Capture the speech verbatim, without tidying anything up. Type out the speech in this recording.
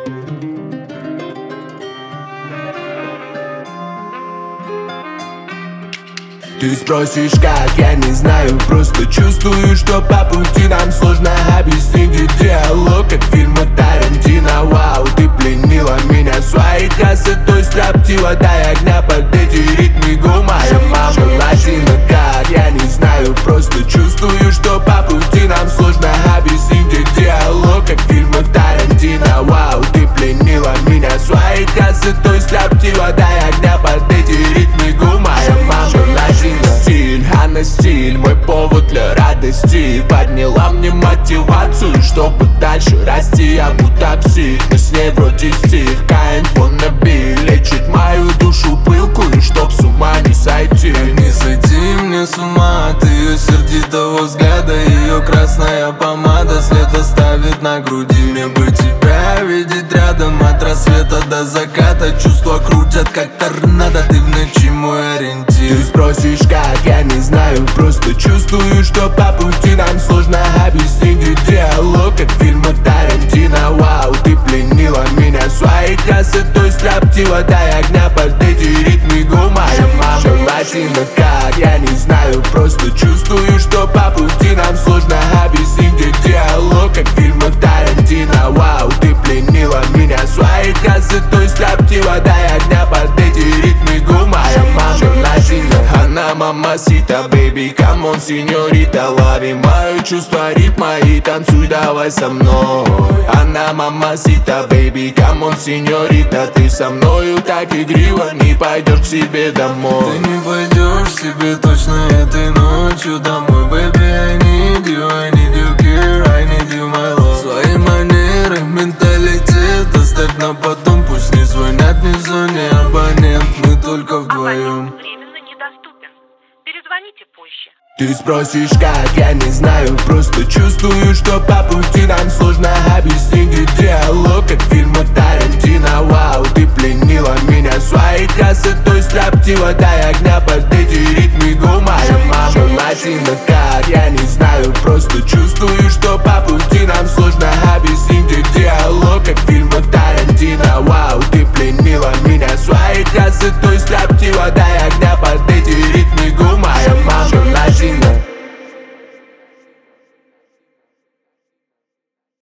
Ты спросишь как, я не знаю, просто чувствую, что по пути нам сложно объяснить диалог, как фильмы Тарантино. Вау, ты пленила меня своей красотой, строптива, дай огня под эти ритмы. Моя мама латина, как, я не знаю, просто чувствую, что по пути нам сложно объяснить диалог, как фильмы Тарантино. Вау, ты пленила меня своей красотой, строптива, дай огня под эти ритмы. Моя мама латина. Стиль, она стиль, мой повод для радости. Подняла мне мотивацию, чтобы дальше расти. Я будто псих, но с ней вроде стих. Kind wannabe лечит мою душу пылкую, чтоб с ума не сойти. Не сойти мне с ума от ее сердитого взгляда. Ее красная помада след оставит на груди. Мне бы тебя видеть рядом от рассвета до заката. Чувства крутят как торнадо, ты в ночи мой ориентир. Ты спросишь как, я не знаю, просто чувствую, что по пути нам сложно объяснить диалог, как фильмы Тарантино. Вау, ты пленила меня своей красотой, строптива, дай огня под эти ритмы. Моя мама латина, как, я не знаю, просто чувствую, что по пути нам сложно объяснить диалог, как фильмы Тарантино. Вау, ты пленила меня своей красотой, строптива, дай огня под эти ритмы. Моя мама латина. Она мамасита, baby, come on, сеньорита. Лови мое чувство ритма и танцуй давай со мной. Она мамасита, baby, come on, сеньорита. Ты со мною так игриво, не пойдешь к себе домой. Ты не пойдешь к себе точно этой ночью домой, baby. I need you, I need you here, I need you, my love. Свои манеры, менталитет оставь на потом. Пусть не звонят, не в зоне абонент, мы только вдвоем. Временно недоступен. Перезвоните позже. Ты спросишь как, я не знаю, просто чувствую, что по пути нам сложно объяснить диалог, как фильмы Тарантино. Вау, ты пленила меня своей красотой, строптива, дай огня под эти ритмы. Моя мама латина.